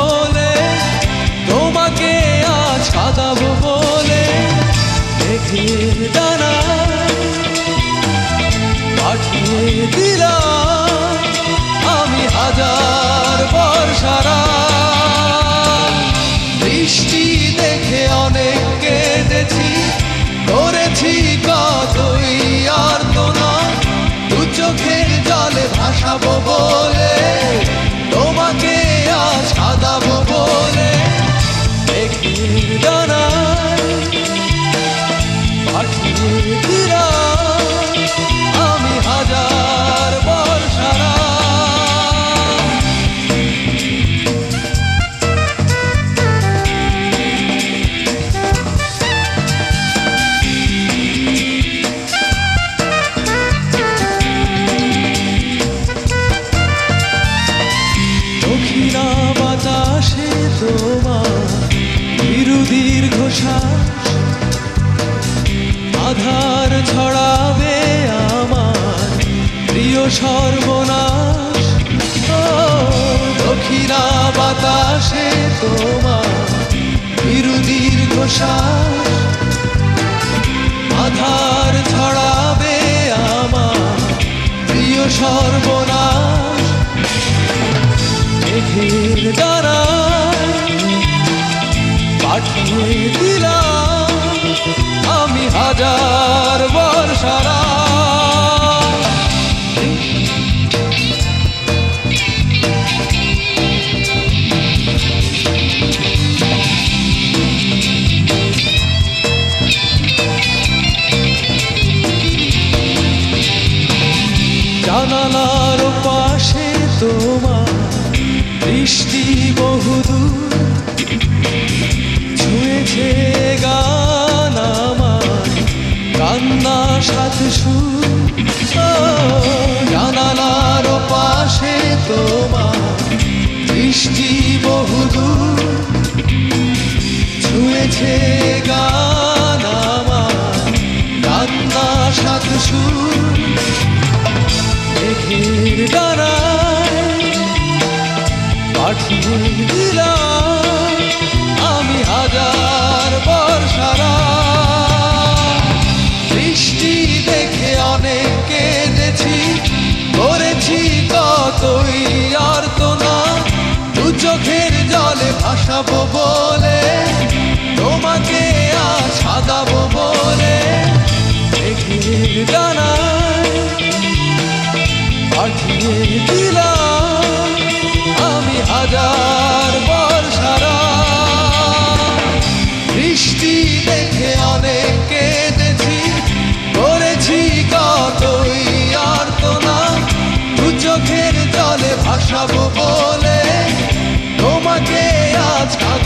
বলে, তোমাকে আজ কাঁদাবো বলে, মেঘের ডানায় পাঠিয়ে দিলাম আমি হাজার বর্ষারা। বৃষ্টি দেখে অনেক কেঁদেছি, করেছি কতই আর্তনা, দু চোখের জলে ভাসাবো বলে, তোমাকে আজ কাঁদাবো বলে, মেঘের ডানায় পাঠিয়ে দিলাম আমি হাজার বর্ষারা। দক্ষিণা বাতাসে তোমার দীর্ঘ শ্বাস, আধার ছড়াবে আমার প্রিয় সর্বনাশ। দক্ষিণা বাতাসে তোমার দীর্ঘ শ্বাস, আধার ছড়াবে আমার প্রিয় সর্বনাশ। মেঘের ডানায় পাঠিয়ে দিলাম আমি হাজার বর্ষারা। জানালার পাশে তোমার বৃষ্টি বহুদূর, ছুঁয়েছে গান আমার কান্না সাথে সুর। জানালার পাশে তোমার বৃষ্টি বহুদূর, ছুঁয়েছে গান আমার কান্না সাথে সুর। মেঘের ডানায় পাঠিয়ে দিলাম আমি হাজার বর্ষারা। বৃষ্টি দেখে অনেক কেঁদেছি, করেছি কতই আর্তনা, দু চোখের জলে ভাসাবো বলে, তোমাকে আজ কাঁদাবো বলে, মেঘের ডানায় পাঠিয়ে দিলাম আমি হাজার বর্ষারা। বৃষ্টি দেখে অনেক কেঁদেছি, করেছি কতই আর্তনা, দু চোখের জলে ভাসাবো বলে, তোমাকে আজ